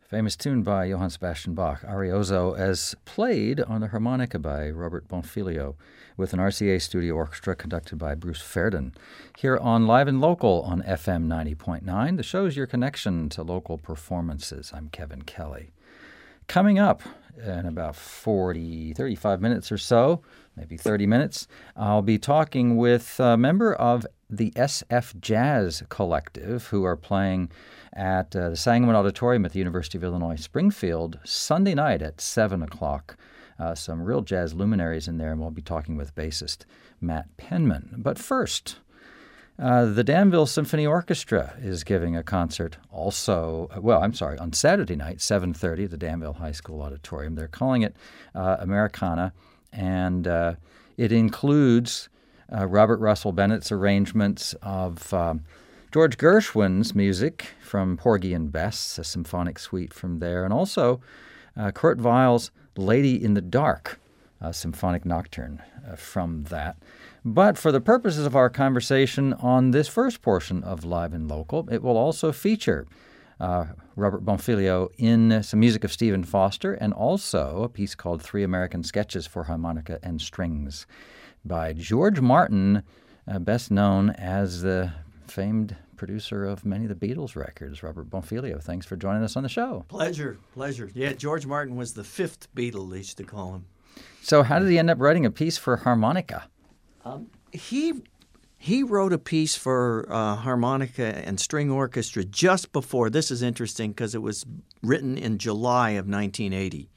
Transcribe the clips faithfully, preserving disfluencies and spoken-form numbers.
Famous tune by Johann Sebastian Bach, Arioso, as played on the harmonica by Robert Bonfiglio, with an R C A studio orchestra conducted by Bruce Fairden. Here on Live and Local on F M ninety point nine, the show's your connection to local performances. I'm Kevin Kelly. Coming up in about forty, thirty-five minutes or so, maybe thirty minutes, I'll be talking with a member of the S F Jazz Collective, who are playing at uh, the Sangamon Auditorium at the University of Illinois Springfield Sunday night at seven o'clock. Uh, some real jazz luminaries in there, and we'll be talking with bassist Matt Penman. But first, uh, the Danville Symphony Orchestra is giving a concert also, well, I'm sorry, on Saturday night, seven thirty at the Danville High School Auditorium. They're calling it uh, Americana, and uh, it includes uh, Robert Russell Bennett's arrangements of Um, George Gershwin's music from Porgy and Bess, a symphonic suite from there, and also uh, Kurt Weill's Lady in the Dark, a symphonic nocturne uh, from that. But for the purposes of our conversation on this first portion of Live and Local, it will also feature uh, Robert Bonfiglio in some music of Stephen Foster, and also a piece called Three American Sketches for Harmonica and Strings by George Martin, uh, best known as the famed producer of many of the Beatles records. Robert Bonfiglio, thanks for joining us on the show. Pleasure, pleasure. Yeah, George Martin was the fifth Beatle, they used to call him. So how did he end up writing a piece for harmonica? Um, he he wrote a piece for uh, harmonica and string orchestra just before. This is interesting because it was written in July of nineteen eighty,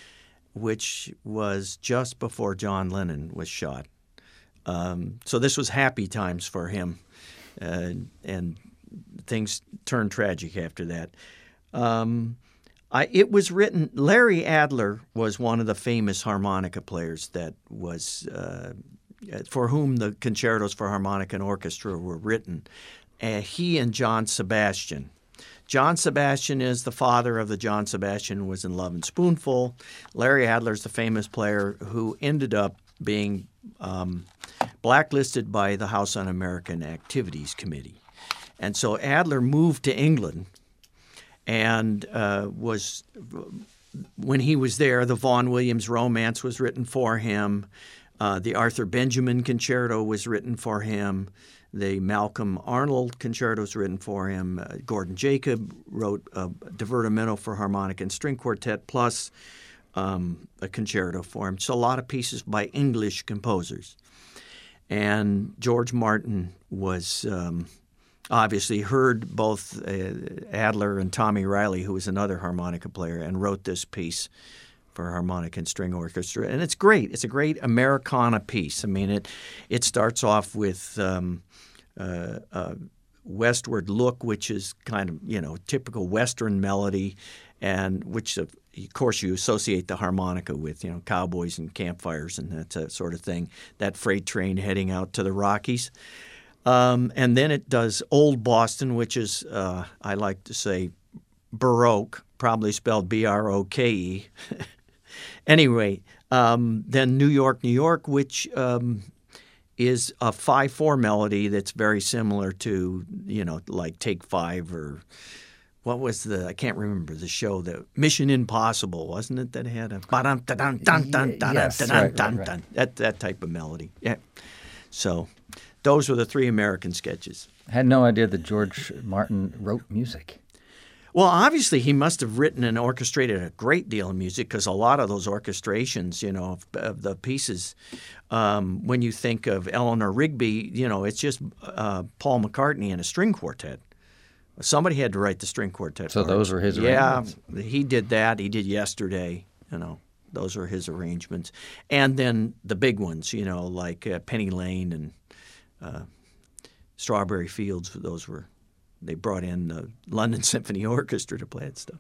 which was just before John Lennon was shot. Um, so this was happy times for him. Uh, and things turned tragic after that. Um, I, it was written, Larry Adler was one of the famous harmonica players that was, uh, for whom the concertos for harmonica and orchestra were written. Uh, he and John Sebastian. John Sebastian is the father of the John Sebastian who was in Love and Spoonful. Larry Adler's the famous player who ended up being um, blacklisted by the House Un-American Activities Committee. And so Adler moved to England and uh, was, when he was there, the Vaughan Williams Romance was written for him. Uh, the Arthur Benjamin Concerto was written for him. The Malcolm Arnold Concerto was written for him. Uh, Gordon Jacob wrote a Divertimento for harmonica and string quartet, plus um, a concerto for him. So a lot of pieces by English composers. And George Martin was um, obviously heard both uh, Adler and Tommy Riley, who was another harmonica player, and wrote this piece for harmonica and string orchestra. And it's great. It's a great Americana piece. I mean, it it starts off with um, uh, uh, Westward Look, which is kind of, you know, typical Western melody, and which, of course, you associate the harmonica with, you know, cowboys and campfires and that uh, sort of thing, that freight train heading out to the Rockies. Um, and then it does Old Boston, which is, uh, I like to say, Baroque, probably spelled B R O K E. Anyway, um, then New York, New York, which um, is a five four melody that's very similar to, you know, like Take Five or what was the, I can't remember the show, that Mission Impossible, wasn't it, that had a ba-dum, da-dum, dun, dun, dun, yes, dun, right, dun, right, dun, right. that, that type of melody. Yeah. So those were the three American sketches. I had no idea that George Martin wrote music. Well, obviously, he must have written and orchestrated a great deal of music, because a lot of those orchestrations, you know, of, of the pieces, um, when you think of Eleanor Rigby, you know, it's just uh, Paul McCartney and a string quartet. Somebody had to write the string quartet. So those were his yeah, arrangements? Yeah, he did that. He did Yesterday, you know. Those were his arrangements. And then the big ones, you know, like uh, Penny Lane and uh, Strawberry Fields, those were, they brought in the London Symphony Orchestra to play that stuff.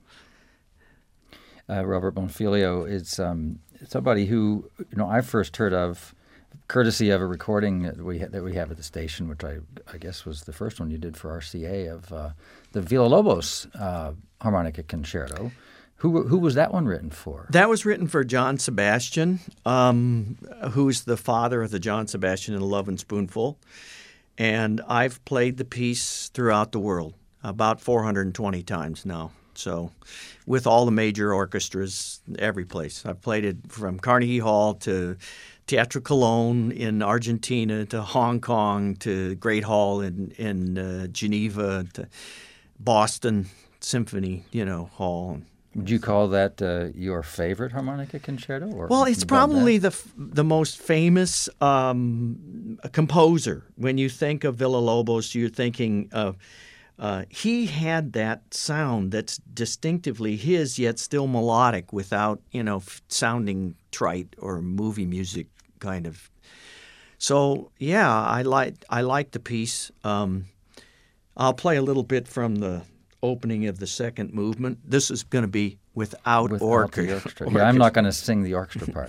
Uh, Robert Bonfiglio is um, somebody who, you know, I first heard of courtesy of a recording that we ha- that we have at the station, which I I guess was the first one you did for R C A, of uh, the Villa-Lobos uh, harmonica concerto. Who who was that one written for? That was written for John Sebastian, um, who's the father of the John Sebastian in Love and Spoonful. And I've played the piece throughout the world, about four hundred twenty times now. So, with all the major orchestras, every place. I've played it from Carnegie Hall to Teatro Colón in Argentina to Hong Kong to Great Hall in in uh, Geneva to Boston Symphony, you know, Hall. Would you call that uh, your favorite harmonica concerto? Or well, it's probably the the most famous um, composer. When you think of Villa-Lobos, you're thinking of uh, he had that sound that's distinctively his, yet still melodic, without you know f- sounding trite or movie music kind of. So yeah, I like I like the piece. Um, I'll play a little bit from the opening of the second movement. This is going to be without, without orchestra. the orchestra. Yeah, I'm not going to sing the orchestra part.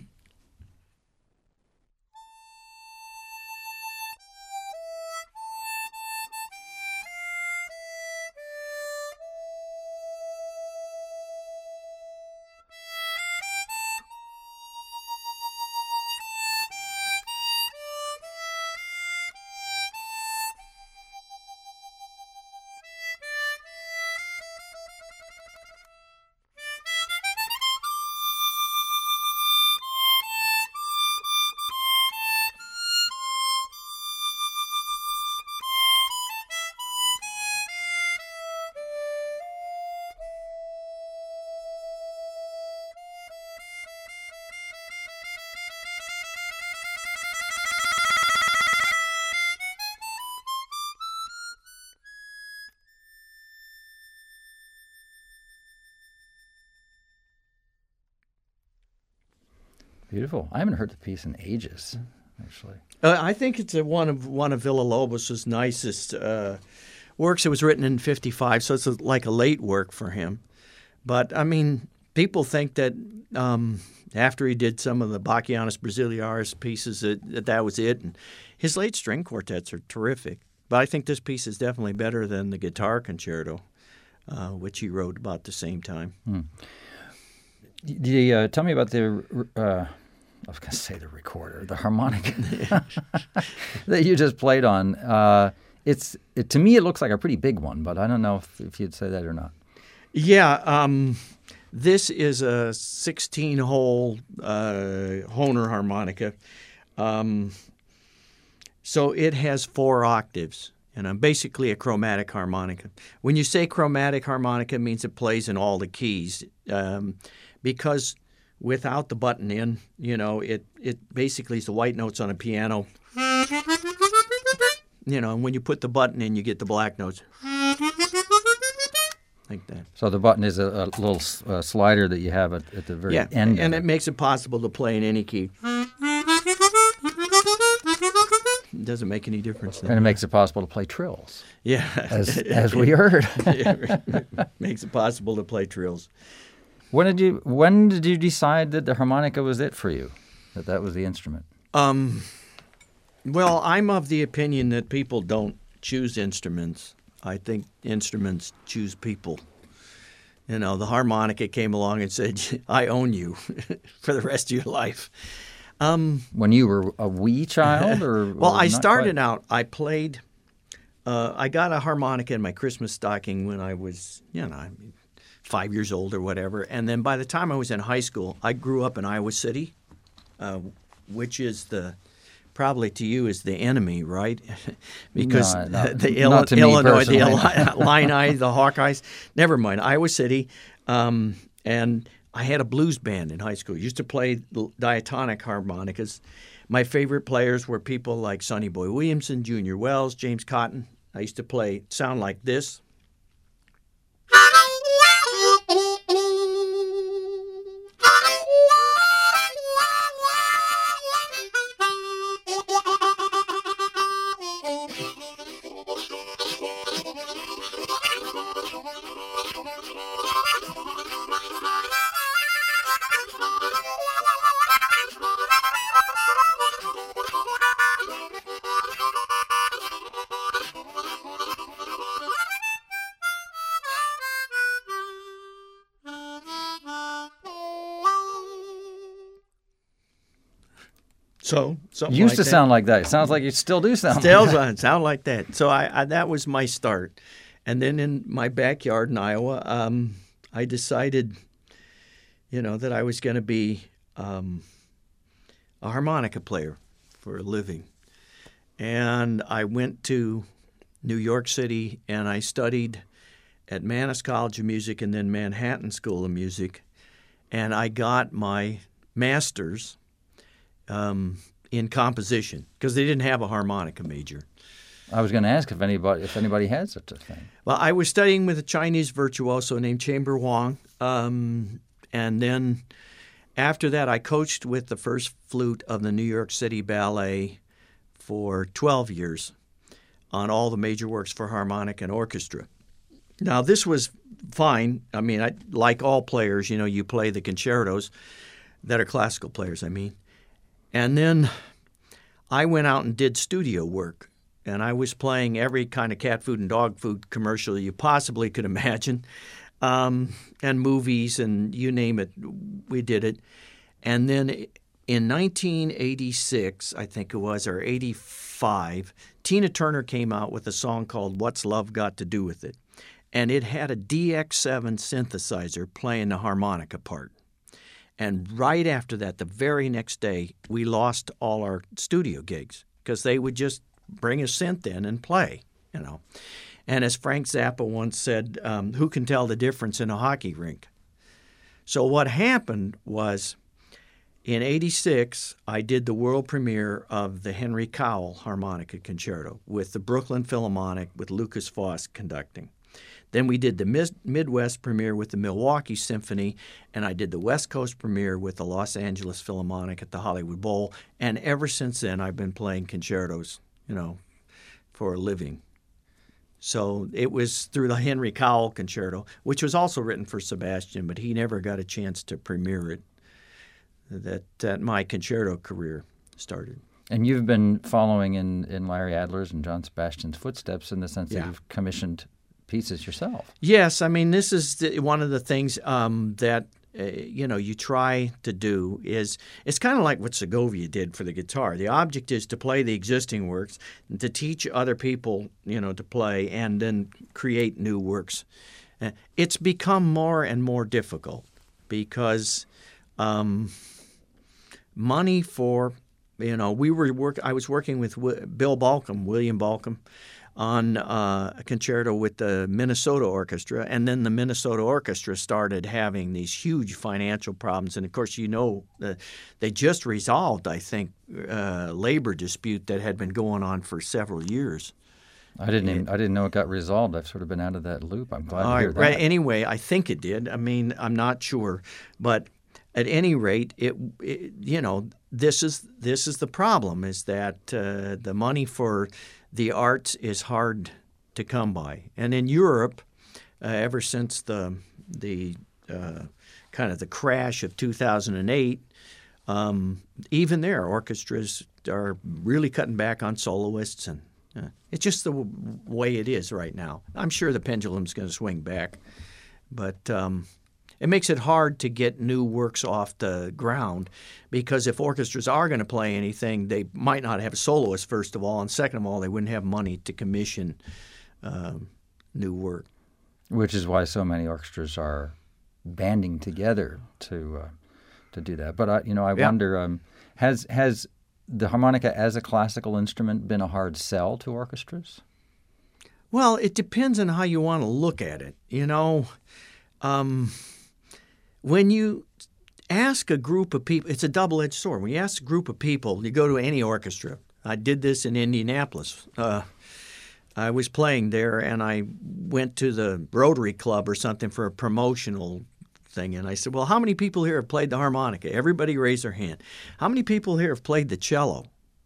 Beautiful. I haven't heard the piece in ages, actually. Uh, I think it's a, one of one of Villa-Lobos' nicest uh, works. It was written in fifty-five, so it's a, like a late work for him. But, I mean, people think that um, after he did some of the Bachianas Brasileiras pieces, that, that that was it. And his late string quartets are terrific. But I think this piece is definitely better than the guitar concerto, uh, which he wrote about the same time. Hmm. Did you uh, tell me about the, uh, I was going to say the recorder, the harmonica that you just played on? Uh, it's it, to me, it looks like a pretty big one, but I don't know if, if you'd say that or not. Yeah, um, this is a sixteen-hole uh, Hohner harmonica. Um, so it has four octaves, and I'm basically a chromatic harmonica. When you say chromatic harmonica, it means it plays in all the keys. Um, Because without the button in, you know, it, it basically is the white notes on a piano. You know, and when you put the button in, you get the black notes. Like that. So the button is a, a little uh, slider that you have at, at the very yeah, end. and of it makes it possible to play in any key. It doesn't make any difference. And it makes it possible to play trills. Yeah. As, as we heard. It makes it possible to play trills. When did you When did you decide that the harmonica was it for you? That that was the instrument? Um, well, I'm of the opinion that people don't choose instruments. I think instruments choose people. You know, the harmonica came along and said, "I own you for the rest of your life." Um, when you were a wee child, or well, or I not started quite? out. I played. Uh, I got a harmonica in my Christmas stocking when I was, you know. I mean, five years old or whatever. And then by the time I was in high school, I grew up in Iowa City, uh, which is the, probably to you is the enemy, right? Because no, no, the not to me Illinois, the personally. Illini, the Hawkeyes, never mind, Iowa City. Um, and I had a blues band in high school. I used to play diatonic harmonicas. My favorite players were people like Sonny Boy Williamson, Junior Wells, James Cotton. I used to play sound like this. So something used like to that. sound like that. It sounds like you still do sound Still like that. sound like that. So I, I that was my start, And then in my backyard in Iowa, um, I decided, you know, that I was going to be um, a harmonica player for a living. And I went to New York City and I studied at Mannes College of Music and then Manhattan School of Music. And I got my master's um, in composition because they didn't have a harmonica major. I was going to ask if anybody if anybody had such a thing. Well, I was studying with a Chinese virtuoso named Chamber Wang, um, and then after that, I coached with the first flute of the New York City Ballet for twelve years on all the major works for harmonic and orchestra. Now, this was fine. I mean, I, like all players, you know, you play the concertos that are classical players, I mean. And then I went out and did studio work, and I was playing every kind of cat food and dog food commercial you possibly could imagine, um, and movies and you name it, we did it. And then in nineteen eighty-six, I think it was, or eighty-five, Tina Turner came out with a song called What's Love Got to Do with It? And it had a D X seven synthesizer playing the harmonica part. And right after that, the very next day, we lost all our studio gigs because they would just bring a synth in and play, you know. And as Frank Zappa once said, um, who can tell the difference in a hockey rink? So what happened was in eighty-six, I did the world premiere of the Henry Cowell Harmonica Concerto with the Brooklyn Philharmonic with Lucas Foss conducting. Then we did the Midwest premiere with the Milwaukee Symphony, and I did the West Coast premiere with the Los Angeles Philharmonic at the Hollywood Bowl. And ever since then, I've been playing concertos, you know, for a living. So it was through the Henry Cowell Concerto, which was also written for Sebastian, but he never got a chance to premiere it, that, that my concerto career started. And you've been following in, in Larry Adler's and John Sebastian's footsteps in the sense Yeah. that you've commissioned pieces yourself. Yes, I mean, this is the, one of the things um, that, uh, you know, you try to do is, it's kind of like what Segovia did for the guitar. The object is to play the existing works, to teach other people, you know, to play, and then create new works. Uh, it's become more and more difficult because um, money for, you know, we were work. I was working with w- Bill Balcom, William Balcom, on uh, a concerto with the Minnesota Orchestra, and then the Minnesota Orchestra started having these huge financial problems. And, of course, you know, uh, they just resolved, I think, a labor dispute that had been going on for several years. I didn't even, I didn't know it got resolved. I've sort of been out of that loop. I'm glad Uh, to hear that. right, anyway, I think it did. I mean, I'm not sure. But at any rate, it, it you know, this is this is the problem, is that uh, the money for the arts is hard to come by. And in Europe, uh, ever since the the uh, kind of the crash of two thousand eight, um, even there, orchestras are really cutting back on soloists, and uh, it's just the w- way it is right now. I'm sure the pendulum's going to swing back, but um, it makes it hard to get new works off the ground, because if orchestras are going to play anything, they might not have a soloist, first of all, and second of all, they wouldn't have money to commission um, new work. Which is why so many orchestras are banding together to uh, to do that. But I, you know, I Yeah. wonder, um, has has the harmonica as a classical instrument been a hard sell to orchestras? Well, it depends on how you want to look at it. You know, um, when you ask a group of people, it's a double-edged sword. When you ask a group of people, you go to any orchestra. I did this in Indianapolis. Uh, I was playing there, and I went to the Rotary Club or something for a promotional thing, and I said, well, how many people here have played the harmonica? Everybody raised their hand. How many people here have played the cello?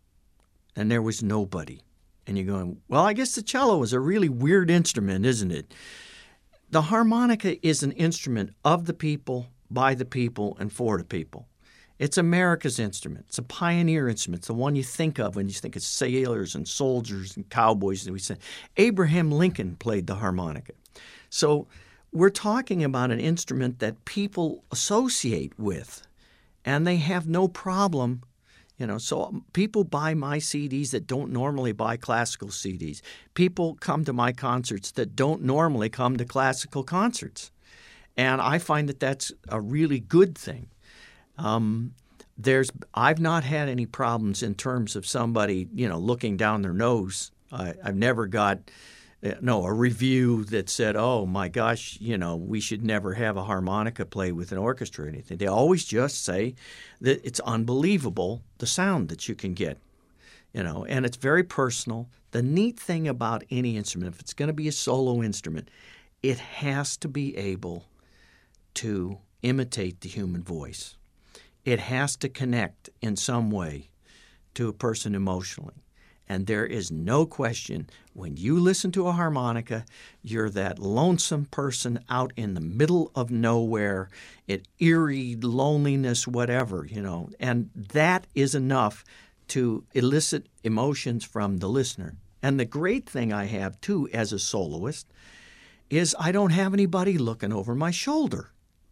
And there was nobody. And you're going, well, I guess the cello is a really weird instrument, isn't it? The harmonica is an instrument of the people, by the people, and for the people. It's America's instrument. It's a pioneer instrument. It's the one you think of when you think of sailors and soldiers and cowboys. And we say Abraham Lincoln played the harmonica. So we're talking about an instrument that people associate with, and they have no problem You know, so people buy my C Ds that don't normally buy classical C Ds. People come to my concerts that don't normally come to classical concerts. And I find that that's a really good thing. Um, there's, I've not had any problems in terms of somebody, you know, looking down their nose. I, I've never got, uh, no, a review that said, oh, my gosh, you know, we should never have a harmonica play with an orchestra or anything. They always just say that it's unbelievable, the sound that you can get, you know, and it's very personal. The neat thing about any instrument, if it's going to be a solo instrument, it has to be able to imitate the human voice. It has to connect in some way to a person emotionally. And there is no question, when you listen to a harmonica, you're that lonesome person out in the middle of nowhere, it eerie loneliness, whatever, you know. And that is enough to elicit emotions from the listener. And the great thing I have, too, as a soloist, is I don't have anybody looking over my shoulder.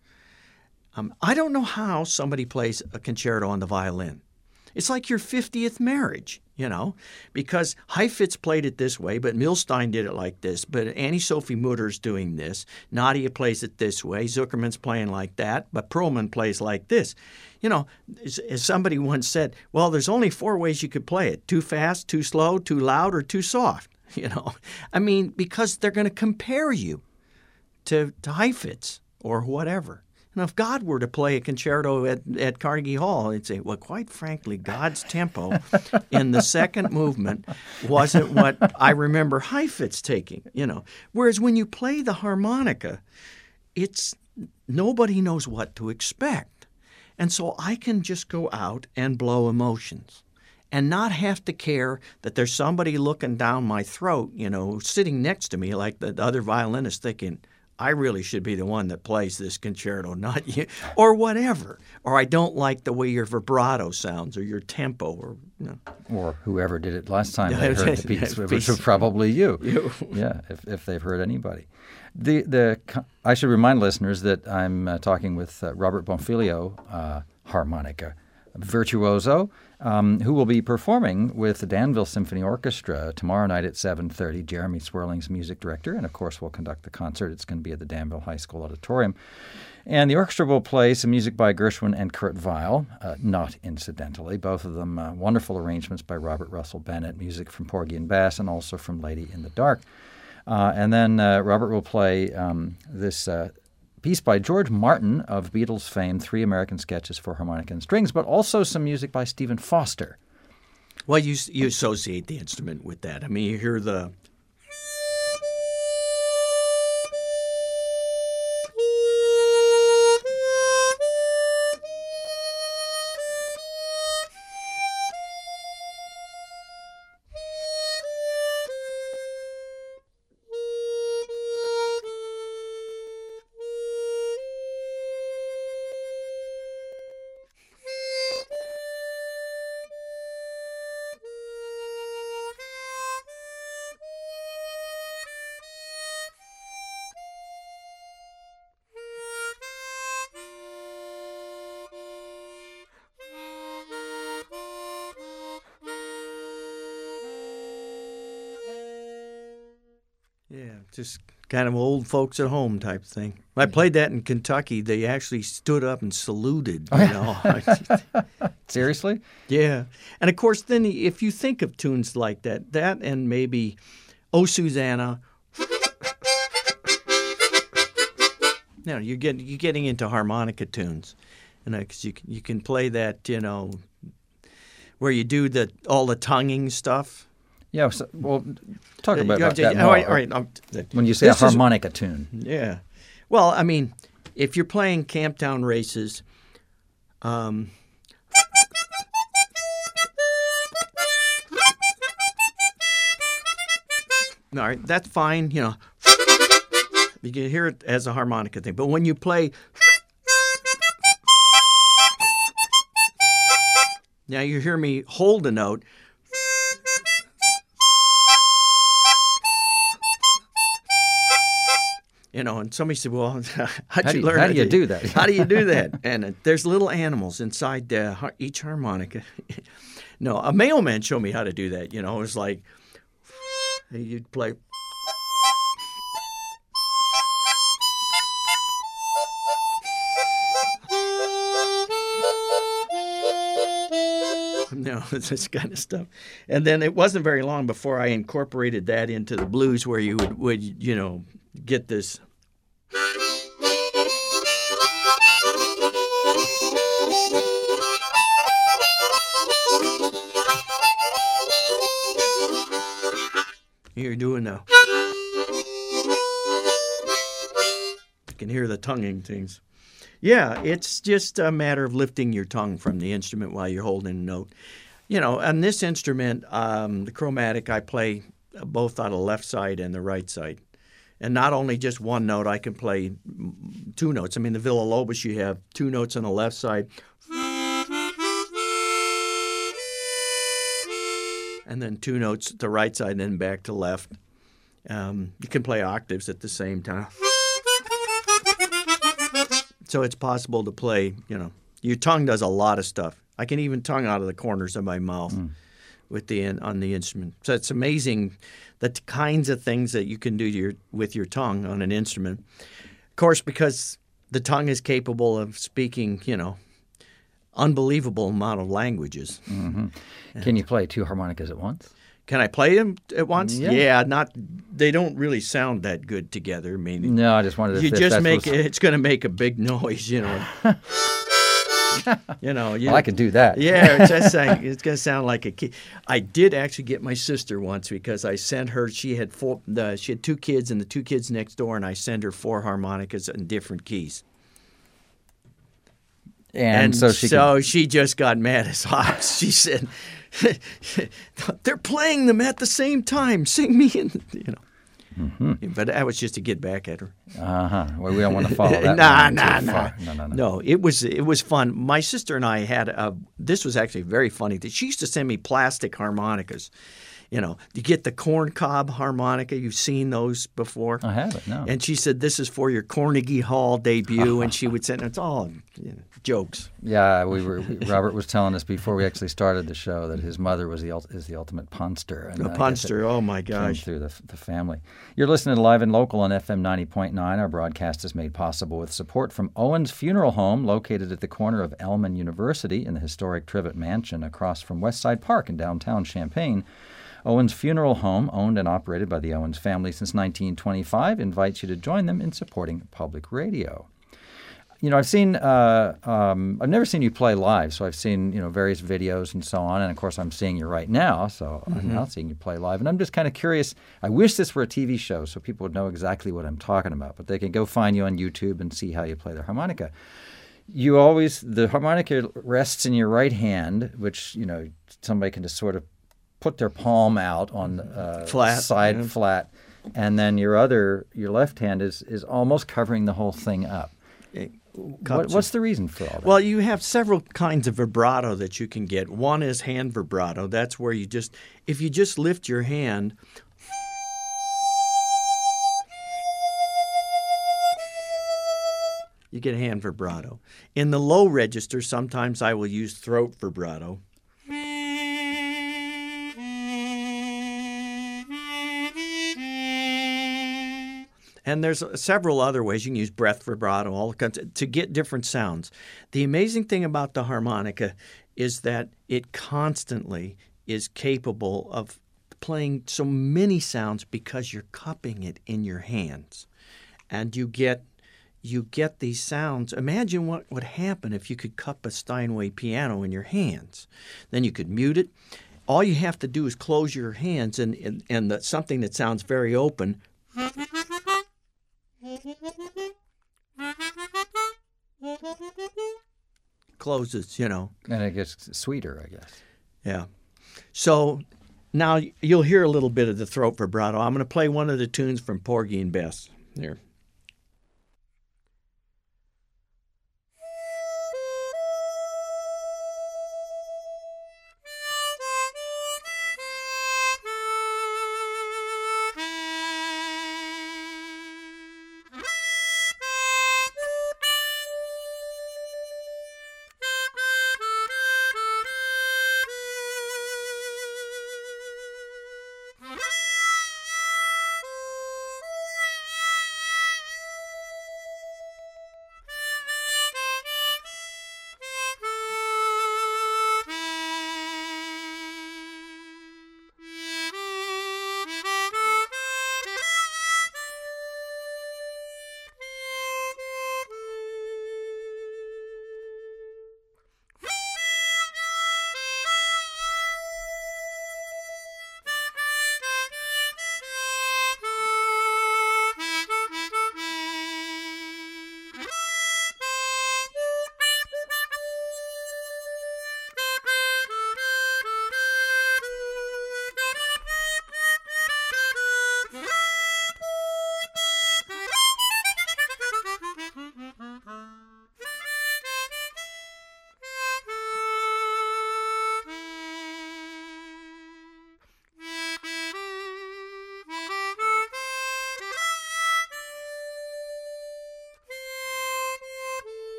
Um, I don't know how somebody plays a concerto on the violin. It's like your fiftieth marriage, you know, because Heifetz played it this way, but Milstein did it like this, but Annie-Sophie Mutter's doing this, Nadia plays it this way, Zuckerman's playing like that, but Perlman plays like this. You know, as, as somebody once said, well, there's only four ways you could play it: too fast, too slow, too loud, or too soft, you know. I mean, because they're going to compare you to, to Heifetz or whatever. Now, if God were to play a concerto at, at Carnegie Hall, he'd say, well, quite frankly, God's tempo in the second movement wasn't what I remember Heifetz taking, you know. Whereas when you play the harmonica, it's nobody knows what to expect. And so I can just go out and blow emotions and not have to care that there's somebody looking down my throat, you know, sitting next to me like the other violinist thinking, I really should be the one that plays this concerto, not you, or whatever. Or I don't like the way your vibrato sounds or your tempo, or you know. Or whoever did it last time they heard the piece, which was probably you. you. Yeah, if, if they've heard anybody. The the I should remind listeners that I'm uh, talking with uh, Robert Bonfiglio, uh, harmonica virtuoso, um, who will be performing with the Danville Symphony Orchestra tomorrow night at seven thirty. Jeremy Swerling's music director, and of course will conduct the concert. It's going to be at the Danville High School Auditorium. And the orchestra will play some music by Gershwin and Kurt Weill, uh, not incidentally. Both of them uh, wonderful arrangements by Robert Russell Bennett, music from Porgy and Bess, and also from Lady in the Dark. Uh, and then uh, Robert will play um, this uh, piece by George Martin of Beatles fame, Three American Sketches for Harmonica and Strings, but also some music by Stephen Foster. Well, you you associate the instrument with that. I mean, you hear the... Yeah, just kind of old folks at home type thing. I played that in Kentucky. They actually stood up and saluted, you know. Seriously? Yeah. And, of course, then if you think of tunes like that, that and maybe Oh, Susanna. You know, you're getting, you're getting into harmonica tunes. You know, because you, you can play that, you know, where you do the all the tonguing stuff. Yeah, so, well, talk Uh, about you have that to- more. all right, all right, um, When you say a this is- harmonica tune. Yeah. Well, I mean, if you're playing Camptown Races, um, all right, that's fine, you know. You can hear it as a harmonica thing. But when you play, now you hear me hold a note. You know, and somebody said, "Well, how'd How you do you- learn? how do you do that?" How do you do that?" And uh, there's little animals inside uh, har- each harmonica. No, a mailman showed me how to do that. You know, it was like you'd play. No, this kind of stuff. And then it wasn't very long before I incorporated that into the blues, where you would, would you know, get this. You're doing the. You can hear the tonguing things. Yeah, it's just a matter of lifting your tongue from the instrument while you're holding a note. You know, on this instrument, um, the chromatic, I play both on the left side and the right side. And not only just one note, I can play two notes. I mean, the Villa-Lobos, you have two notes on the left side. And then two notes at the right side, and then back to left. Um, you can play octaves at the same time. So it's possible to play, you know, your tongue does a lot of stuff. I can even tongue out of the corners of my mouth mm. with the on the instrument. So it's amazing the kinds of things that you can do to your, with your tongue on an instrument. Of course, because the tongue is capable of speaking, you know, unbelievable amount of languages. Mm-hmm. Can you play two harmonicas at once? Can I play them at once? Yeah. yeah, not. They don't really sound that good together. I mean, no, I just wanted to. You if just make was... it's going to make a big noise, you know. you know, you, well, I could do that. yeah, it's just like, it's going to sound like a kid. I did actually get my sister once because I sent her. She had four. The, she had two kids, and the two kids next door, and I sent her four harmonicas in different keys. And, and so she so could... she just got mad as hops. She said, "They're playing them at the same time. Sing me," in, you know. Mm-hmm. But that was just to get back at her. Uh huh. Well, we don't want to follow that. nah, nah, too nah. far. No, no, no. No, it was it was fun. My sister and I had a. This was actually very funny. She used to send me plastic harmonicas. You know, you get the corn cob harmonica. You've seen those before. I haven't, no. And she said, "This is for your Carnegie Hall debut," and she would send it's all you know, jokes. Yeah, we were. Robert was telling us before we actually started the show that his mother was the is the ultimate punster. And a punster, oh my gosh! Through the the family. You're listening to Live and Local on F M ninety point nine. Our broadcast is made possible with support from Owens Funeral Home, located at the corner of Elm and University in the historic Trivet Mansion across from Westside Park in downtown Champaign. Owens Funeral Home, owned and operated by the Owens family since nineteen twenty-five, invites you to join them in supporting public radio. You know, I've seen, uh, um, I've never seen you play live, so I've seen, you know, various videos and so on, and of course I'm seeing you right now, so mm-hmm. I'm now seeing you play live, and I'm just kind of curious. I wish this were a T V show so people would know exactly what I'm talking about, but they can go find you on YouTube and see how you play the harmonica. You always, the harmonica rests in your right hand, which, you know, somebody can just sort of put their palm out on uh, flat, side yeah. flat, and then your other, your left hand is, is almost covering the whole thing up. What, what's the reason for all that? Well, you have several kinds of vibrato that you can get. One is hand vibrato. That's where you just, if you just lift your hand, you get hand vibrato. In the low register, sometimes I will use throat vibrato. And there's several other ways. You can use breath vibrato, all kinds of, to get different sounds. The amazing thing about the harmonica is that it constantly is capable of playing so many sounds because you're cupping it in your hands. And you get you get these sounds. Imagine what would happen if you could cup a Steinway piano in your hands. Then you could mute it. All you have to do is close your hands and, and, and the, something that sounds very open closes, you know. And it gets sweeter, I guess. Yeah. So now you'll hear a little bit of the throat vibrato. I'm going to play one of the tunes from Porgy and Bess. Here.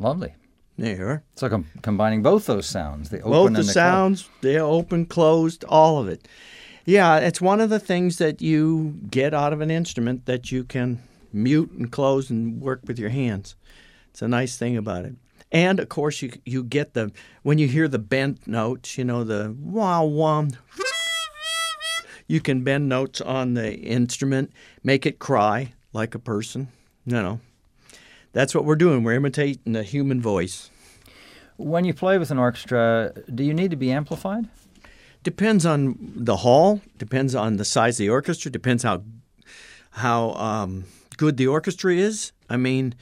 Lovely. There. So com- combining both those sounds, the open Both and the, the sounds, the open, closed, all of it. Yeah, it's one of the things that you get out of an instrument that you can mute and close and work with your hands. It's a nice thing about it. And, of course, you you get the, when you hear the bent notes, you know, the wah wah, you can bend notes on the instrument, make it cry like a person, you know. That's what we're doing. We're imitating the human voice. When you play with an orchestra, do you need to be amplified? Depends on the hall, depends on the size of the orchestra, depends how how um, good the orchestra is. I mean,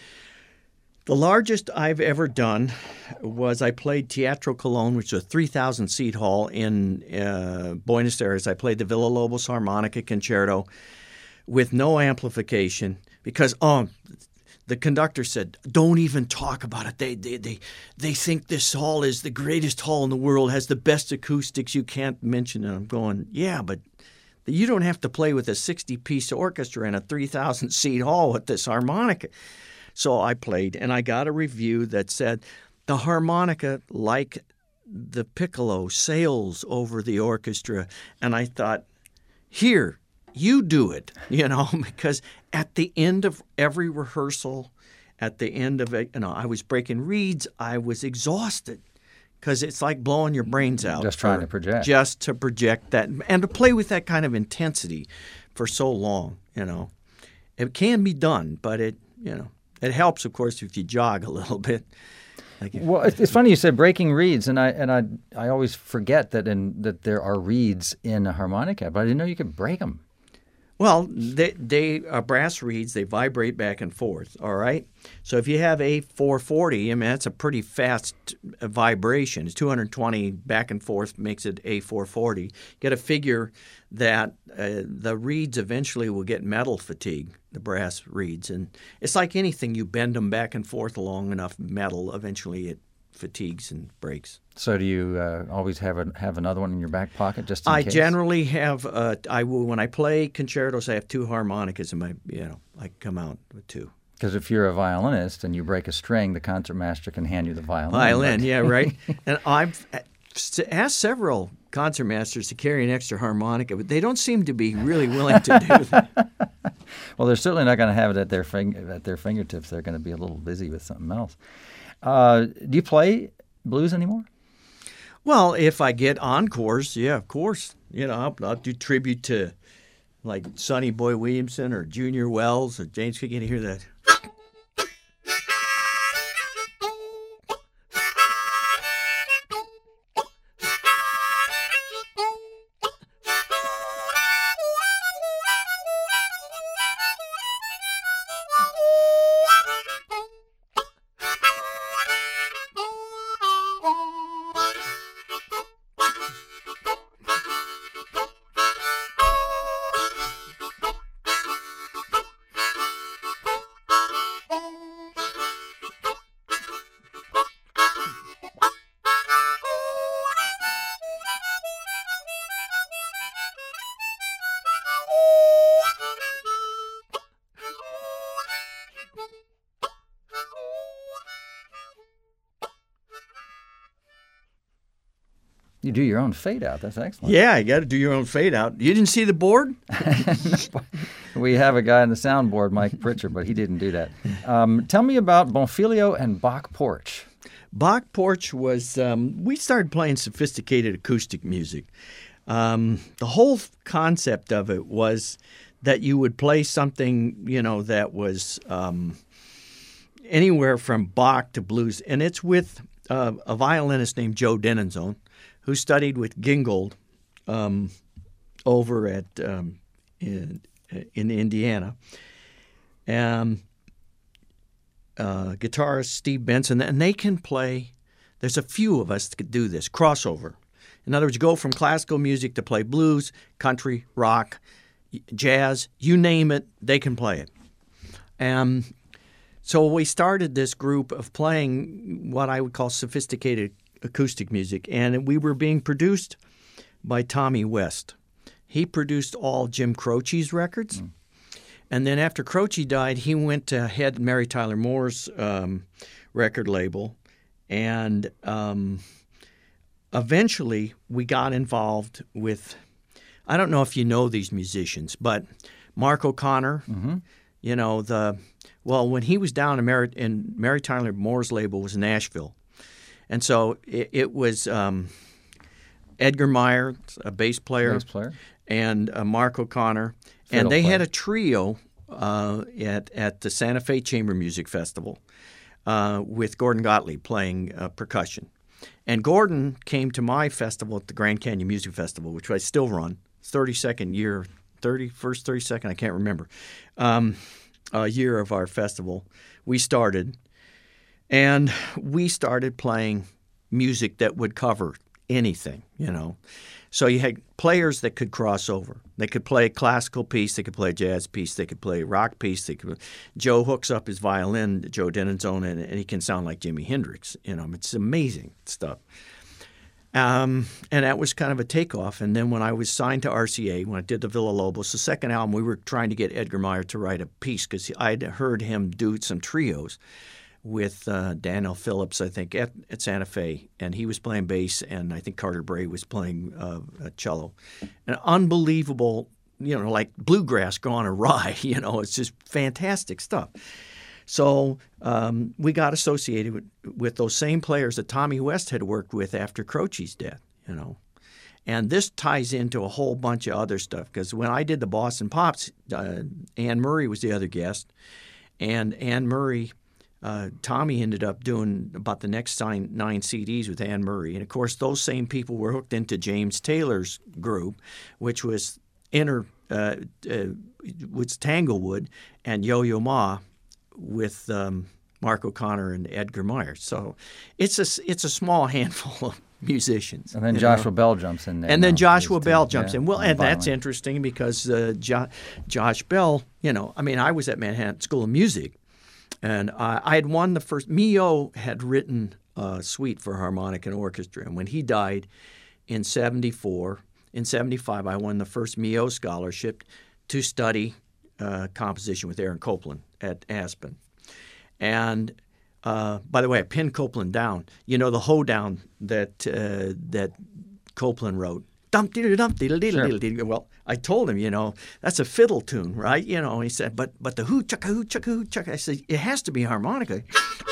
the largest I've ever done was I played Teatro Colón, which is a three thousand seat hall in uh, Buenos Aires. I played the Villa-Lobos Harmonica Concerto with no amplification because, oh, the conductor said, don't even talk about it. They, they they they think this hall is the greatest hall in the world, has the best acoustics. You can't mention it. I'm going, yeah, but you don't have to play with a sixty-piece orchestra in a three thousand seat hall with this harmonica. So I played, and I got a review that said the harmonica, like the piccolo, sails over the orchestra. And I thought, here, you do it, you know, because at the end of every rehearsal, at the end of it, you know, I was breaking reeds. I was exhausted because it's like blowing your brains out. Just trying to project. Just to project that and to play with that kind of intensity for so long, you know. It can be done, but it, you know, it helps, of course, if you jog a little bit. Like if, well, it's funny you said breaking reeds, and I and I I always forget that in that there are reeds in a harmonica, but I didn't know you could break them. Well, they, they are brass reeds. They vibrate back and forth, all right? So if you have a four forty, I mean, that's a pretty fast vibration. It's two hundred twenty back and forth makes it a four forty. You got to figure that uh, the reeds eventually will get metal fatigue, the brass reeds. And it's like anything. You bend them back and forth long enough metal, eventually it fatigues and breaks. So do you uh, always have a, have another one in your back pocket just in I case? generally have. Uh, I will when I play concertos. I have two harmonicas in my. You know, I come out with two. Because if you're a violinist and you break a string, the concertmaster can hand you the violin. Violin, but... yeah, right. And I've asked several concertmasters to carry an extra harmonica, but they don't seem to be really willing to do that. Well, they're certainly not going to have it at their fing- at their fingertips. They're going to be a little busy with something else. Uh, do you play blues anymore? Well, if I get encores, yeah, of course. You know, I'll, I'll do tribute to like Sonny Boy Williamson or Junior Wells or James Cook. You hear that? You do your own fade out. That's excellent. Yeah, you got to do your own fade out. You didn't see the board? We have a guy on the soundboard, Mike Pritchard, but he didn't do that. Um, tell me about Bonfiglio and Bach Porch. Bach Porch was, um, we started playing sophisticated acoustic music. Um, the whole concept of it was that you would play something, you know, that was um, anywhere from Bach to blues. And it's with uh, a violinist named Joe Denenzone, who studied with Gingold um, over at um, in, in Indiana. Um, uh, guitarist Steve Benson, and they can play. There's a few of us that could do this crossover. In other words, go from classical music to play blues, country, rock, jazz, you name it, they can play it. Um, so we started this group of playing what I would call sophisticated acoustic music, and we were being produced by Tommy West. He produced all Jim Croce's records, mm. And then after Croce died, he went to head Mary Tyler Moore's um, record label. And um, eventually we got involved with, I don't know if you know these musicians, but Mark O'Connor, mm-hmm. you know, the, well, when he was down in Mary, in Mary Tyler Moore's label was Nashville. And so it, it was um, Edgar Meyer, a bass player, bass player. and uh, Mark O'Connor. Fiddle and they player. had a trio uh, at, at the Santa Fe Chamber Music Festival uh, with Gordon Gottlieb playing uh, percussion. And Gordon came to my festival at the Grand Canyon Music Festival, which I still run, thirty-second year, thirty-first, thirty-second, I can't remember, um, uh, year of our festival. We started, and we started playing music that would cover anything, you know. So you had players that could cross over. They could play a classical piece, they could play a jazz piece, they could play a rock piece. They could. Joe hooks up his violin, Joe Denenzone, and, and he can sound like Jimi Hendrix. You know, it's amazing stuff. Um, and that was kind of a takeoff. And then when I was signed to R C A, when I did the Villa Lobos, the second album, we were trying to get Edgar Meyer to write a piece because I'd heard him do some trios with uh, Daniel Phillips, I think, at, at Santa Fe, and he was playing bass, and I think Carter Bray was playing uh, cello. An unbelievable, you know, like bluegrass gone awry, you know, it's just fantastic stuff. So um, we got associated with, with those same players that Tommy West had worked with after Croce's death, you know. And this ties into a whole bunch of other stuff, because when I did the Boston Pops, uh, Ann Murray was the other guest, and Ann Murray... Uh, Tommy ended up doing about the next nine, nine C Ds with Ann Murray. And, of course, those same people were hooked into James Taylor's group, which was inter, uh, uh, was Tanglewood and Yo-Yo Ma with um, Mark O'Connor and Edgar Meyer. So it's a, it's a small handful of musicians. And then you Joshua know? Bell jumps in there. And then now. Joshua He's Bell too, jumps yeah, in. Well, and violin. that's interesting because uh, jo- Josh Bell, you know, I mean, I was at Manhattan School of Music. And I, I had won the first. Mio had written a suite for harmonica and orchestra, and when he died in seventy-four, in seventy-five, I won the first Mio scholarship to study uh, composition with Aaron Copland at Aspen. And uh, by the way, I pinned Copland down. You know the hoedown that uh, that Copland wrote. Dump diddle dump diddle diddle diddle diddle. Well, I told him, you know, that's a fiddle tune, right? You know, and he said, but but the hoo chucka hoo chucka hoo chucka. I said, it has to be harmonica.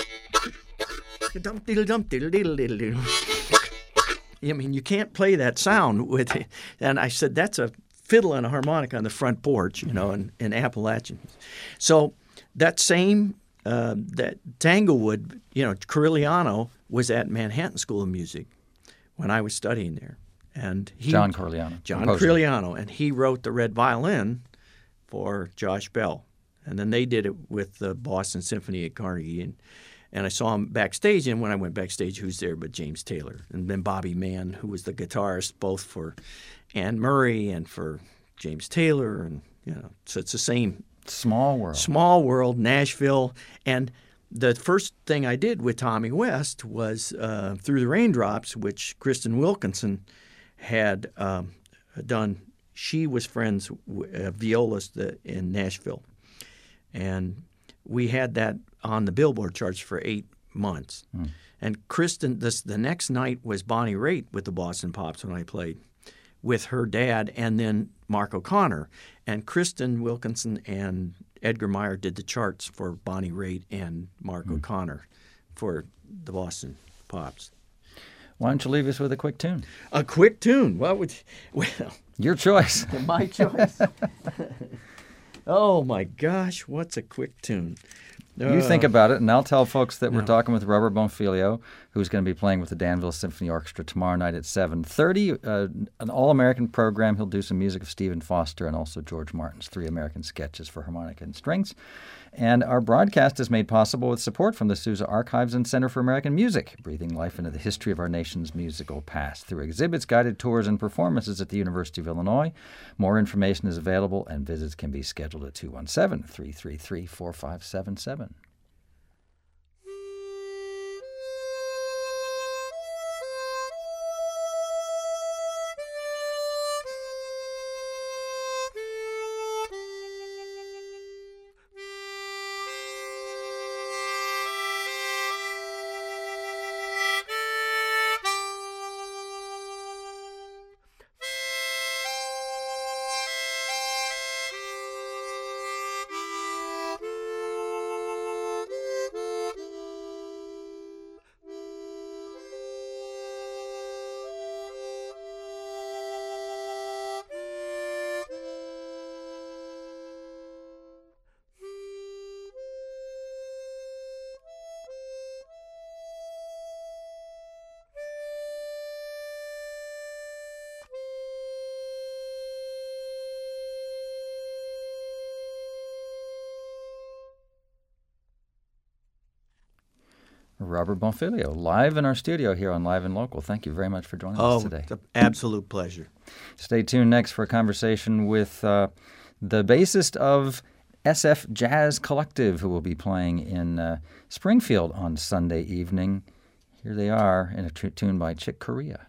Dump diddle dump diddle diddle diddle diddle. I mean, you can't play that sound with it. And I said, that's a fiddle and a harmonica on the front porch, you know, in, in Appalachian. So that same uh, that Tanglewood, you know, Corigliano was at Manhattan School of Music when I was studying there. And he, John Corigliano. John composer. Corigliano, and he wrote the Red Violin for Josh Bell. And then they did it with the Boston Symphony at Carnegie. And, and I saw him backstage, and when I went backstage, who's there but James Taylor? And then Bobby Mann, who was the guitarist both for Ann Murray and for James Taylor. And, you know, so it's the same. Small world. Small world, Nashville. And the first thing I did with Tommy West was uh, Through the Raindrops, which Kristen Wilkinson had um, done. She was friends with a violist in Nashville. And we had that on the Billboard charts for eight months. Mm. And Kristen, this, the next night was Bonnie Raitt with the Boston Pops when I played with her dad and then Mark O'Connor. And Kristen Wilkinson and Edgar Meyer did the charts for Bonnie Raitt and Mark mm. O'Connor for the Boston Pops. Why don't you leave us with a quick tune? A quick tune? What would? Well, your choice. My choice. Oh my gosh, what's a quick tune? You uh, think about it, and I'll tell folks that no. we're talking with Robert Bonfiglio, who's going to be playing with the Danville Symphony Orchestra tomorrow night at seven thirty. Uh, an all-American program. He'll do some music of Stephen Foster and also George Martin's three American sketches for harmonica and strings. And our broadcast is made possible with support from the Sousa Archives and Center for American Music, breathing life into the history of our nation's musical past through exhibits, guided tours, and performances at the University of Illinois. More information is available, and visits can be scheduled at two one seven, three three three, four five seven seven. Robert Bonfiglio, live in our studio here on Live and Local. Thank you very much for joining oh, us today. It's an absolute pleasure. Stay tuned next for a conversation with uh, the bassist of S F Jazz Collective, who will be playing in uh, Springfield on Sunday evening. Here they are in a t- tune by Chick Corea.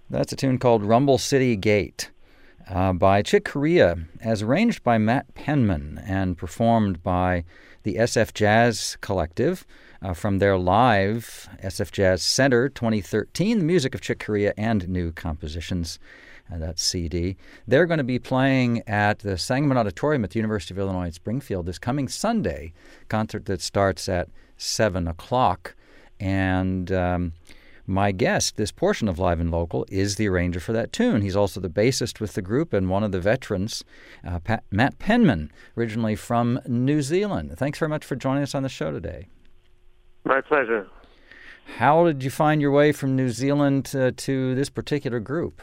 That's a tune called Rumble City Gate uh, by Chick Corea, as arranged by Matt Penman and performed by the S F Jazz Collective uh, from their live S F Jazz Center twenty thirteen, the music of Chick Corea and new compositions. Uh, that's C D. They're going to be playing at the Sangamon Auditorium at the University of Illinois at Springfield this coming Sunday, concert that starts at seven o'clock. And um, my guest, this portion of Live and Local, is the arranger for that tune. He's also the bassist with the group and one of the veterans, uh, Pat, Matt Penman, originally from New Zealand. Thanks very much for joining us on the show today. My pleasure. How did you find your way from New Zealand uh, to this particular group?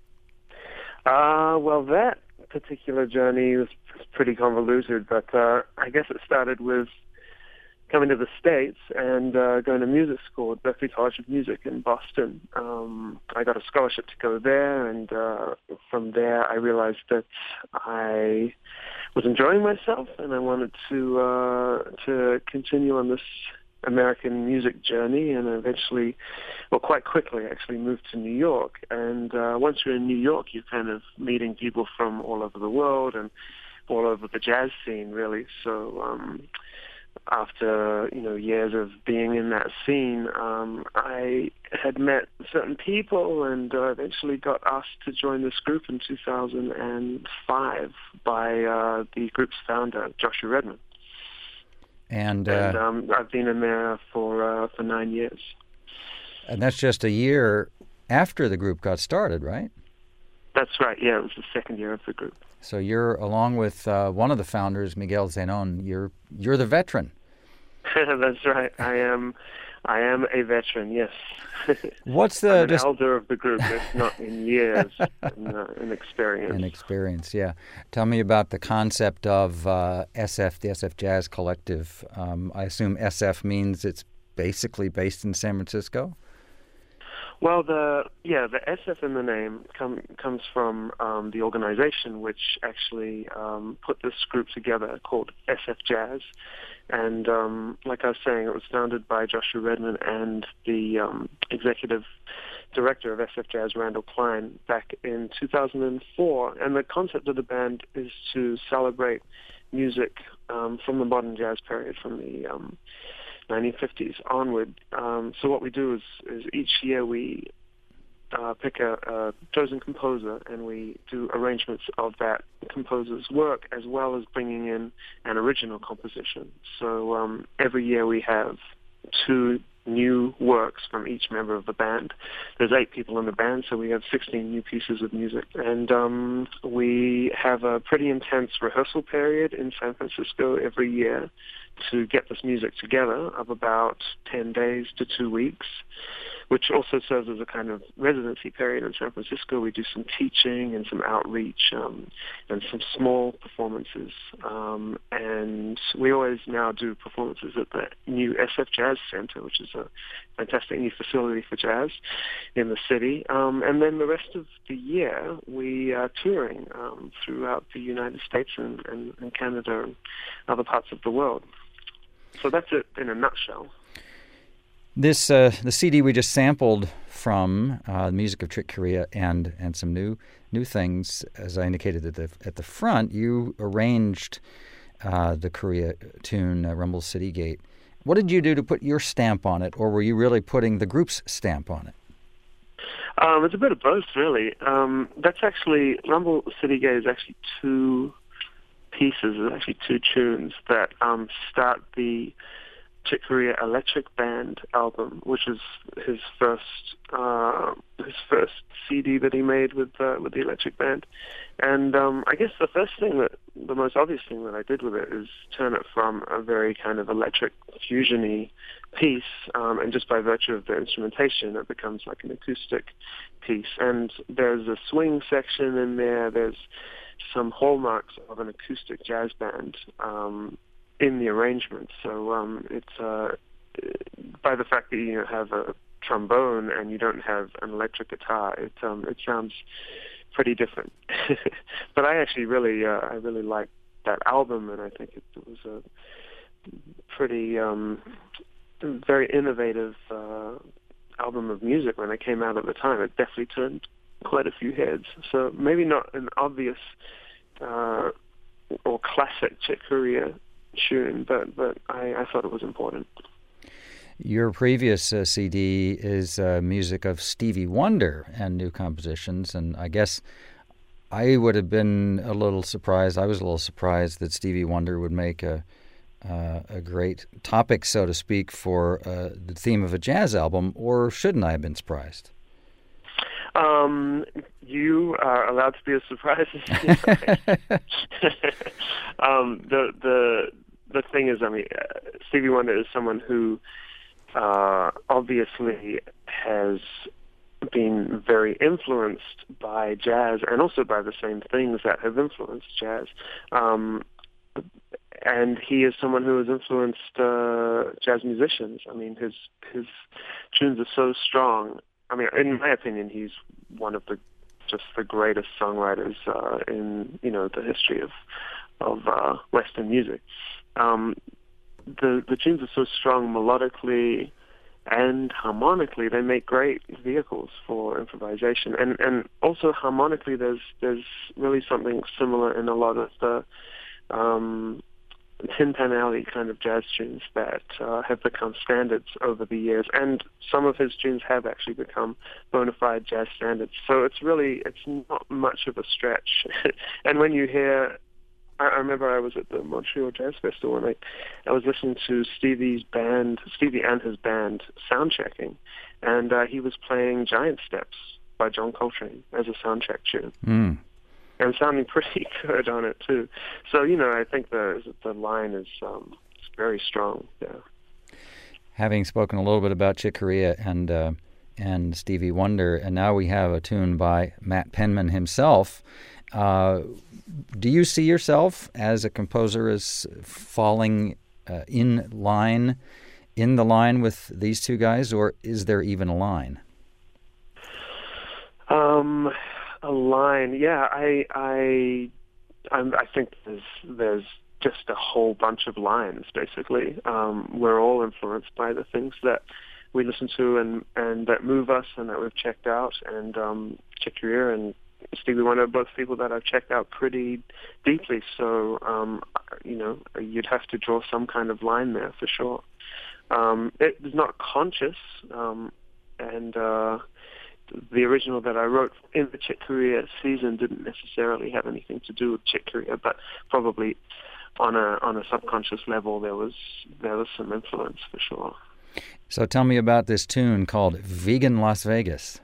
Uh, well, that particular journey was pretty convoluted, but uh, I guess it started with coming to the States and uh, going to music school at Berklee College of Music in Boston. Um, I got a scholarship to go there, and uh, from there I realized that I was enjoying myself, and I wanted to uh, to continue on this American music journey, and eventually, well, quite quickly, actually moved to New York. And uh, once you're in New York, you're kind of meeting people from all over the world and all over the jazz scene, really. So um, after, you know, years of being in that scene, um, I had met certain people and uh, eventually got asked to join this group in two thousand five by uh, the group's founder, Joshua Redman. And, uh, and um, I've been in there for uh, for nine years. And that's just a year after the group got started, right? That's right. Yeah, it was the second year of the group. So you're, along with uh, one of the founders, Miguel Zenon, you're you're the veteran. That's right. I am. I am a veteran. Yes. What's the I'm an just... elder of the group, if not in years, in, uh, in experience. In experience, yeah. Tell me about the concept of uh, S F, the S F Jazz Collective. Um, I assume S F means it's basically based in San Francisco. Well, the yeah, the S F in the name come, comes from um, the organization which actually um, put this group together called S F Jazz. And um, like I was saying, it was founded by Joshua Redman and the um, executive director of S F Jazz, Randall Klein, back in two thousand four. And the concept of the band is to celebrate music um, from the modern jazz period, from the um, nineteen fifties onward. Um, so what we do is, is each year we uh, pick a, a chosen composer and we do arrangements of that composer's work, as well as bringing in an original composition. So um, every year we have two new works from each member of the band. There's eight people in the band, so we have sixteen new pieces of music. And um, we have a pretty intense rehearsal period in San Francisco every year to get this music together, of about ten days to two weeks, which also serves as a kind of residency period in San Francisco. We do some teaching and some outreach um, and some small performances. Um, and we always now do performances at the new S F Jazz Center, which is a fantastic new facility for jazz in the city. Um, and then the rest of the year, we are touring um, throughout the United States and, and, and Canada and other parts of the world. So that's it in a nutshell. This uh, the C D we just sampled from uh, the music of Chick Corea and and some new new things, as I indicated at the at the front. You arranged uh, the Corea tune uh, Rumble City Gate. What did you do to put your stamp on it, or were you really putting the group's stamp on it? Um, it's a bit of both, really. Um, that's actually Rumble City Gate is actually two pieces, it's actually two tunes that um, start the Chick Corea Electric Band album, which is his first uh, his first C D that he made with uh, with the Electric Band. And um, I guess the first thing that the most obvious thing that I did with it is turn it from a very kind of electric fusion-y piece, um, and just by virtue of the instrumentation, it becomes like an acoustic piece. And there's a swing section in there. There's some hallmarks of an acoustic jazz band um, in the arrangement. So um, it's uh, by the fact that you have a trombone and you don't have an electric guitar, it um, it sounds pretty different. But I actually really uh, I really like that album, and I think it, it was a pretty um, very innovative uh, album of music when it came out at the time. It definitely turned quite a few heads. So maybe not an obvious uh, or classic Chick Corea tune, but but I, I thought it was important. Your previous uh, C D is uh, music of Stevie Wonder and new compositions, and I guess I would have been a little surprised. I was a little surprised that Stevie Wonder would make a uh, a great topic, so to speak, for uh, the theme of a jazz album, or shouldn't I have been surprised? Um, you are allowed to be as surprised as you like. um, the the the thing is, I mean, uh, Stevie Wonder is someone who uh, obviously has been very influenced by jazz, and also by the same things that have influenced jazz. Um, and he is someone who has influenced uh, jazz musicians. I mean, his his tunes are so strong. I mean, in my opinion, he's one of the just the greatest songwriters uh, in you know the history of of uh, Western music. Um, the the tunes are so strong melodically and harmonically; they make great vehicles for improvisation. And and also harmonically, there's there's really something similar in a lot of the um, Tin Pan Alley kind of jazz tunes that uh, have become standards over the years, and some of his tunes have actually become bona fide jazz standards. So it's really, it's not much of a stretch. And when you hear, I, I remember I was at the Montreal Jazz Festival, and I, I was listening to Stevie's band, Stevie and his band, sound checking, and uh, he was playing Giant Steps by John Coltrane as a sound check tune. Mm. And sounding pretty good on it too. So you know, I think the the line is um, very strong. Yeah. Having spoken a little bit about Chick Corea and uh, and Stevie Wonder, and now we have a tune by Matt Penman himself. Uh, do you see yourself as a composer as falling uh, in line, in the line with these two guys, or is there even a line? Um. A line, yeah. I, I, I'm, I think there's there's just a whole bunch of lines. Basically, um, we're all influenced by the things that we listen to and, and that move us and that we've checked out. And um, Chick Corea and Stevie Wonder are both people that I've checked out pretty deeply. So um, you know, you'd have to draw some kind of line there for sure. Um, it is not conscious, um, and. Uh, The original that I wrote in the Chick Corea season didn't necessarily have anything to do with Chick Corea, but probably on a on a subconscious level there was there was some influence for sure. So tell me about this tune called Vegan Las Vegas.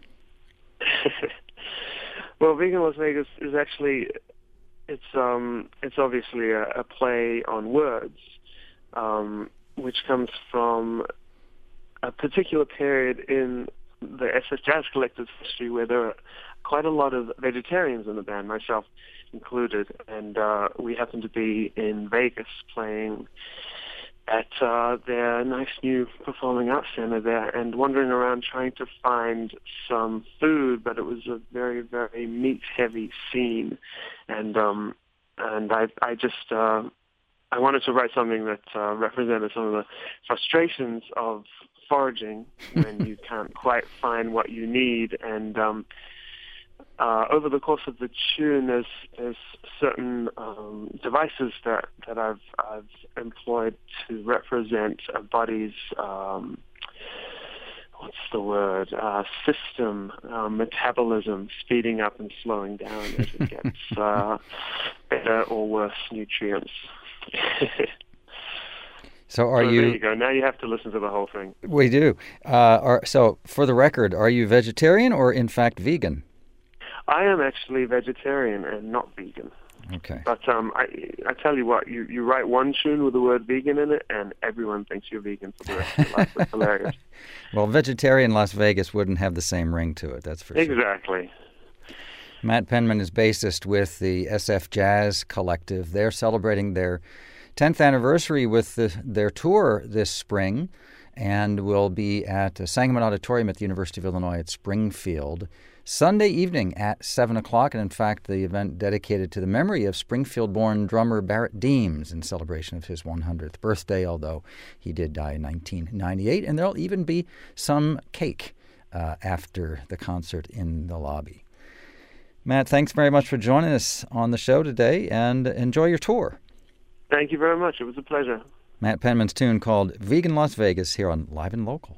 Well, Vegan Las Vegas is actually it's um it's obviously a, a play on words, um, which comes from a particular period in the S F Jazz Collective's history where there are quite a lot of vegetarians in the band, myself included, and uh, we happened to be in Vegas playing at uh, their nice new performing arts center there and wandering around trying to find some food, but it was a very, very meat-heavy scene, and um, and I, I just uh, I wanted to write something that uh, represented some of the frustrations of foraging when you can't quite find what you need. And um, uh, over the course of the tune, there's there's certain um, devices that, that I've I've employed to represent a body's um, what's the word uh, system uh, metabolism speeding up and slowing down as it gets uh, better or worse nutrients. So are so you? There you go. Now you have to listen to the whole thing. We do. Uh, are, so, for the record, are you vegetarian or, in fact, vegan? I am actually vegetarian and not vegan. Okay. But um, I, I tell you what, you, you write one tune with the word vegan in it, and everyone thinks you're vegan for the rest of your life. It's hilarious. Well, vegetarian Las Vegas wouldn't have the same ring to it. That's for sure. Exactly. Matt Penman is bassist with the S F Jazz Collective. They're celebrating their tenth anniversary with the, their tour this spring, and will be at Sangamon Auditorium at the University of Illinois at Springfield Sunday evening at seven o'clock. And in fact, the event dedicated to the memory of Springfield-born drummer Barrett Deems in celebration of his one hundredth birthday, although he did die in nineteen ninety-eight. And there'll even be some cake uh, after the concert in the lobby. Matt, thanks very much for joining us on the show today, and enjoy your tour. Thank you very much. It was a pleasure. Matt Penman's tune called Vegan Las Vegas here on Live and Local.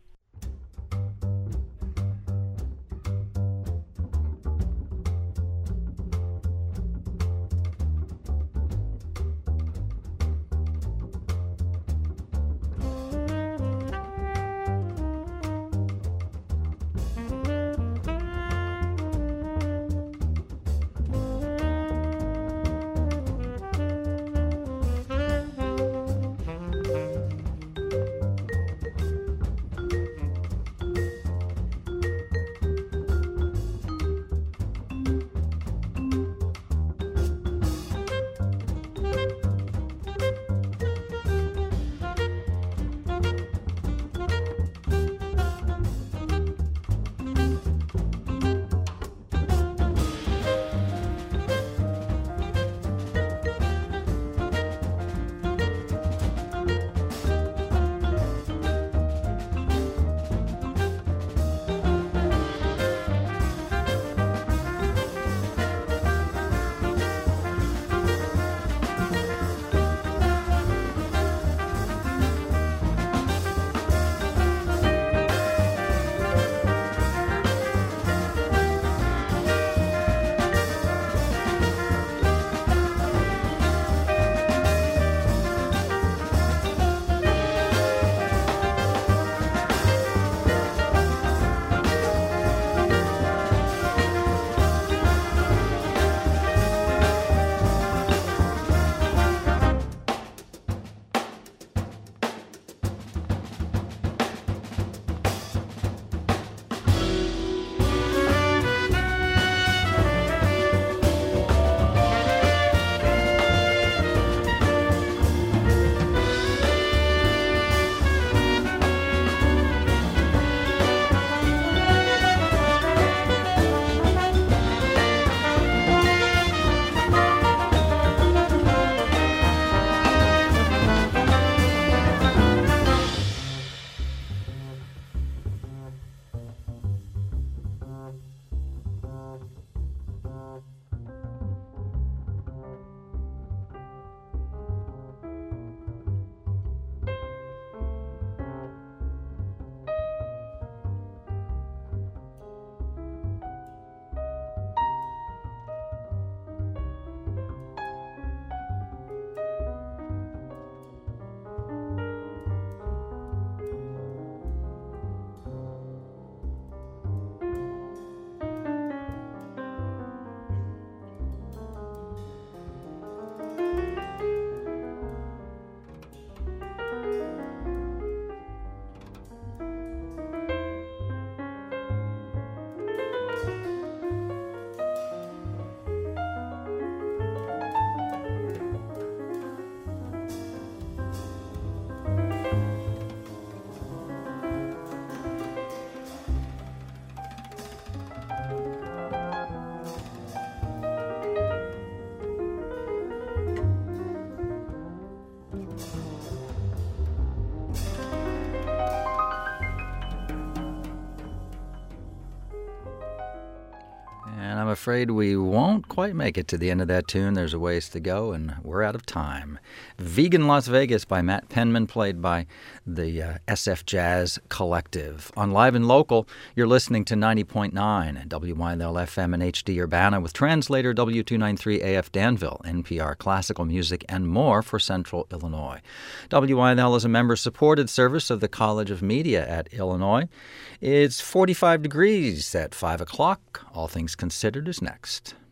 And I'm afraid we won't quite make it to the end of that tune. There's a ways to go, and we're out of time. Vegan Las Vegas by Matt Penman, played by the uh, S F Jazz Collective. On Live and Local, you're listening to ninety point nine W Y L L F M and H D Urbana with translator W two ninety-three A F Danville, N P R classical music, and more for Central Illinois. W Y L L is a member-supported service of the College of Media at Illinois. It's forty-five degrees at five o'clock. All Things Considered is next.